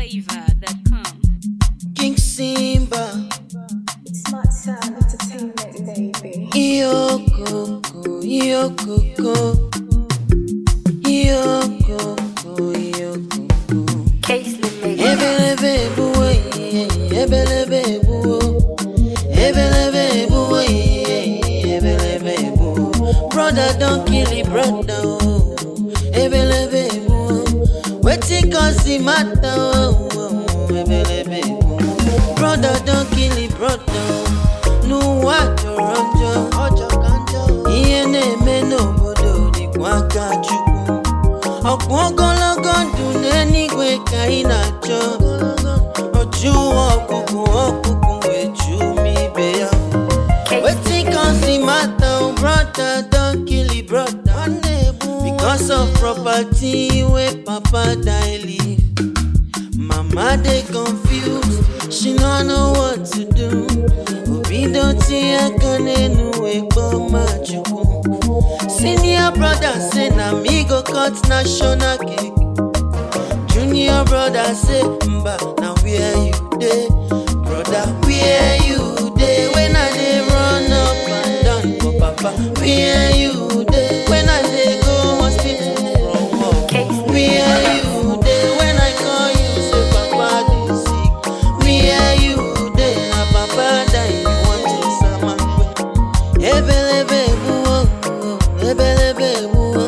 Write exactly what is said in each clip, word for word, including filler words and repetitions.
flavor dot com. King Simba, Smart Sound Entertainment, baby. Iyokoko, Iyokoko, Iyokoko, Iyokoko. Casely Mix. Ebelebe buwe, ebelebe buwo, ebelebe buwe, ebelebe buwo. Brother don't kill it, brother. oh. Ebelebe buwo, wetin cause the matter? oh, oh, Ebelebe buwo. Brother don't kill it, brother. N'ụwa jọrọ njọ, ọjọ ka njọ. Ihe na-eme n'obodo dịkwa aka Chukwu. Ọkwụ ogologo ndụ n'eluigwe ka ị na-achọ. Ọjụ ọkpụkpụ ọkpụkpụ wee chụọ ibe ya. Wetin cause the matter? oh, Brother don't kill it, brother. Because of property wey papa die leave. Mama dey confused, she no know what to do. Obidoti akanenu ekpoma chukwu. Senior brother say na me go cut national cake. Junior brother say mba na where you dey? Brother where you dey? When I dey run up and down for papa, where you dey? When I dey go hospital from work, where you dey? When I call you say papa dey sick, where you dey? Na papa die you want to samagbe. Ebelebe buwo, ebelebe buwo,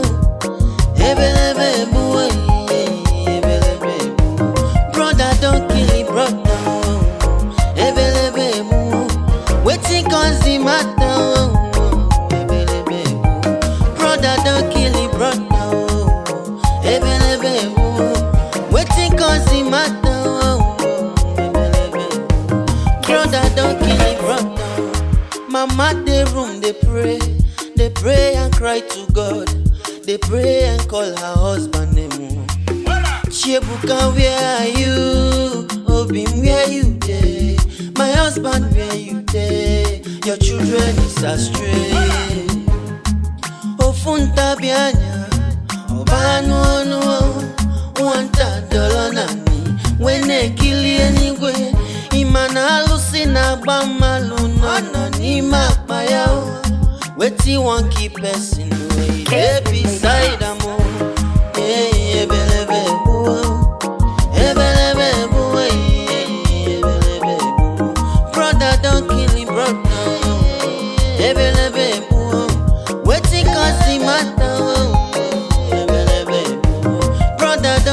ebelebe buwo, ebelebe buwo. Brother don't kill it, brother. Ebelebe buwo, wetin cause the matter? Ebelebe buwo. Brother don't kill it, brother. Ebelebe buwo, wetin cause the matter? Ebelebe buwo. Brother don't kill it, brother. Mama dey room dey pray, dey pray and cry to God, dey pray and call her husband name. Chiebuka, where are you? Obim, where you dey? My husband, where you dey? Your children is astray. Ofunta bianya, obanu onu, wanta dolo nani. Wene kili anyway, imana alusi na bamalu nono ni makmaya. Weti wan keep person way, dey beside amo. Yeah, ebelebe buwo, ebelebe buwo, ebelebe buwo. Brother don't kill him, brother. Ebelebe buwo, wetin cause the matter? Ebelebe buwo. Brother